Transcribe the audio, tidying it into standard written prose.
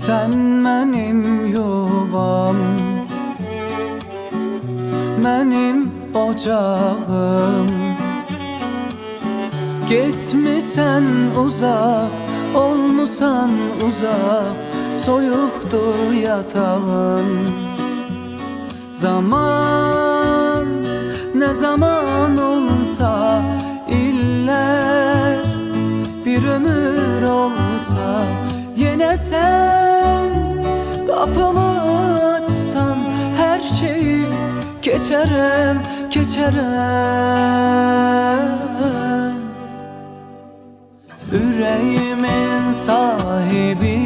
Sen mənim yuvam, mənim ocağım. Getmisən uzaq, olmusan uzaq, soyuqdur yatağın. Zaman, nə zaman olsa, illər, bir ömür olsa, yenə sən qapımı açsan, hər şeyi keçərəm, keçərəm. Ürəyimin sahibi